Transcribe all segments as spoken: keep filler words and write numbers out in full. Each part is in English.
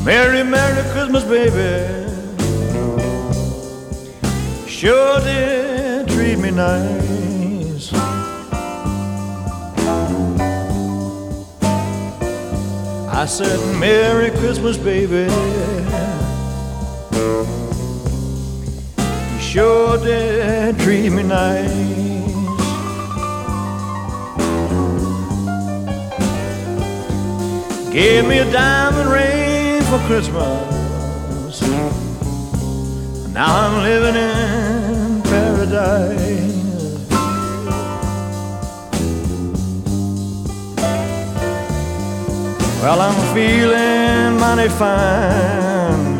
Merry, Merry Christmas, baby. Sure did treat me nice. I said, Merry Christmas, baby. You sure did treat me nice. Gave me a diamond ring for Christmas. Now I'm living in paradise. Well, I'm feeling mighty fine.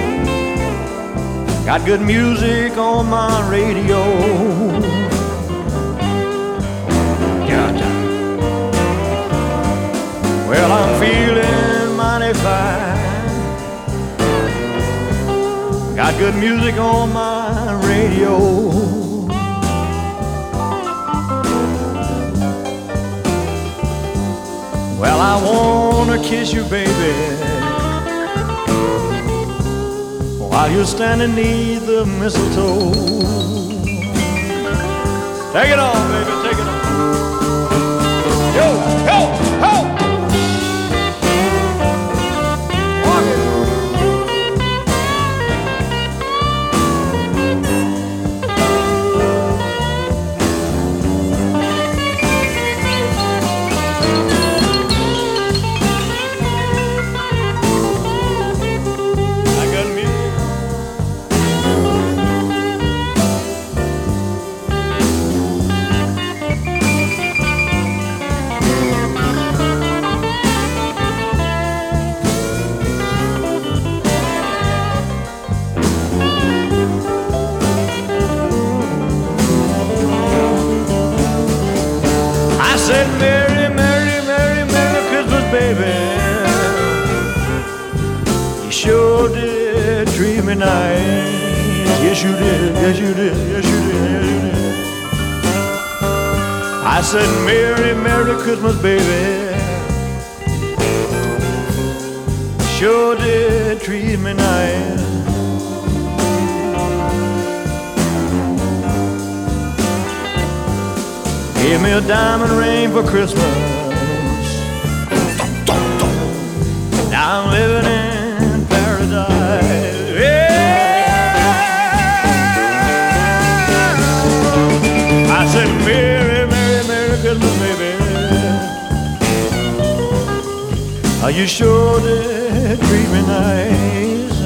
Got good music on my radio. Well, I'm feeling mighty fine. Got good music on my radio. Well, I wanna kiss you, baby, while you're standing neath the mistletoe. Take it on, baby, take it on. Yo, yo, ho! I said, Merry, Merry, Merry, Merry Christmas, baby. You sure did treat me nice. Yes, you did, yes, you did, yes, you did, yes, you did. I said, Merry, Merry Christmas, baby. You sure did treat me nice. Gave me a diamond ring for Christmas. Now I'm living in paradise. Yeah. I said, Merry, Merry, Merry Christmas, baby. Oh, you sure did treat me nice.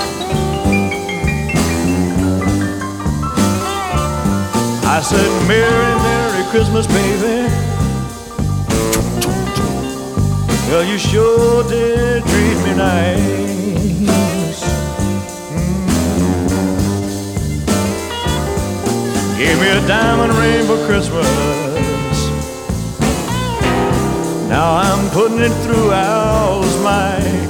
I said, Merry, Merry Christmas, baby. Well, you sure did treat me nice. Mm. Gave me a diamond ring for Christmas. Now I'm putting it through Al's mic.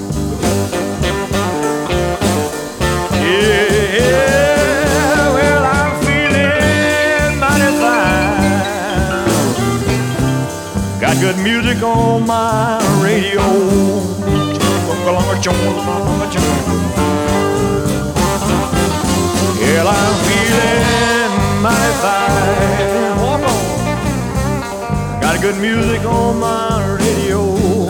Yeah. Got good music on my radio. Yeah, I'm feeling mighty fine. Walk on. Got good music on my radio.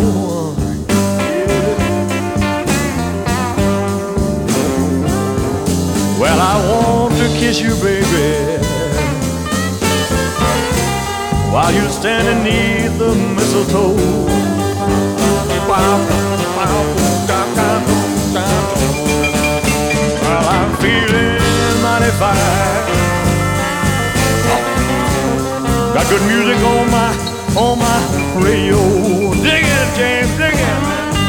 Well, I want to kiss you, baby, while you're standing neath the mistletoe. Well, I'm feeling mighty fine. Got good music on my, on my radio. Dig it, James, dig it.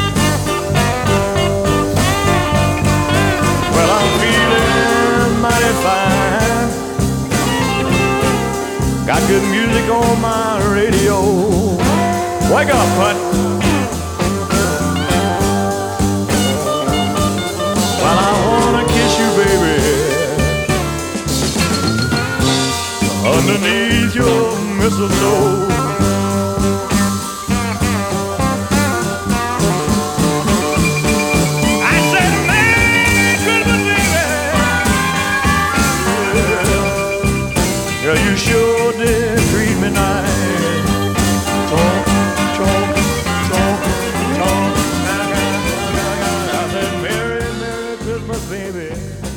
Well, I'm feeling mighty fine. Got good music on my radio. Wake up, Put. Well, I wanna kiss you, baby, underneath your mistletoe. Well, you sure did treat me nice. Talk, talk, talk, talk. I said, Merry, Merry Christmas, baby.